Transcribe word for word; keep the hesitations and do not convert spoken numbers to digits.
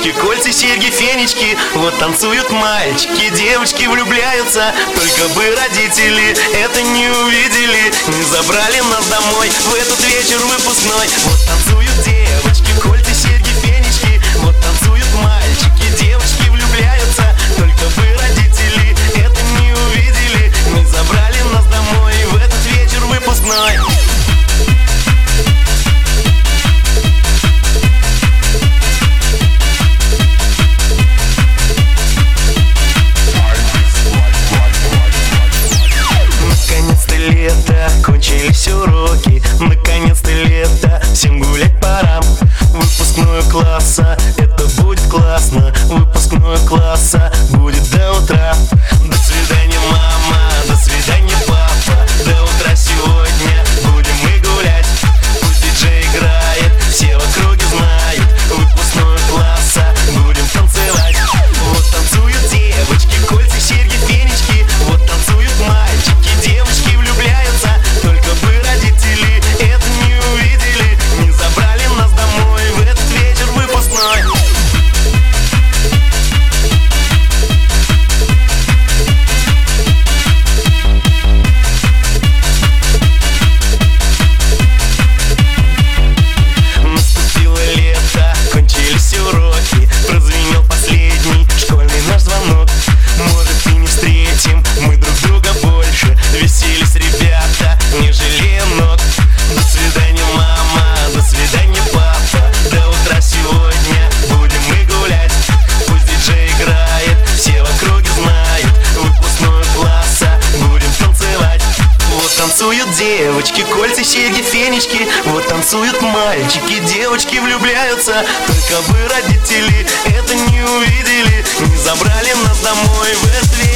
девочки, кольца, серьги, фенечки. Вот танцуют мальчики, девочки влюбляются. Только бы родители это не увидели, не забрали нас домой в этот вечер выпускной. Вот танцуют девочки, кольца, серьги, фенечки. Вот танцуют мальчики, девочки влюбляются. Только бы родители это не увидели, не забрали нас домой в этот вечер выпускной. Наконец-то лето, кончились уроки. Наконец-то лето, всем гулять пора. Выпускной класса, это будет классно. Выпускной класса будет до утра. До свидания, мама, до свидания, папа. До утра сегодня будем мы гулять. Пусть диджей играет, все в округе знают. Выпускной класса будем танцевать. Вот танцуют девочки, кольца, серьги, фенечки. Вот танцуют мальчики, девочки влюбляются. Только бы родители это не увидели, не забрали нас домой в этот вечер выпускной. Наступило лето, кончились уроки. Прозвенел последний школьный наш звонок. Может, и не встретим мы друг друга больше. Веселись, ребята, не жалея ног. До свидания, мама, до свидания, папа. До утра сегодня будем мы гулять. Пусть диджей играет, все в округе знают. Выпускной класса будем танцевать. Вот танцуют девочки, кольца, серьги, фенечки. Вот танцуют мальчики, девочки влюбляются. Только бы родители это не увидели, не забрали нас домой в этот вечер.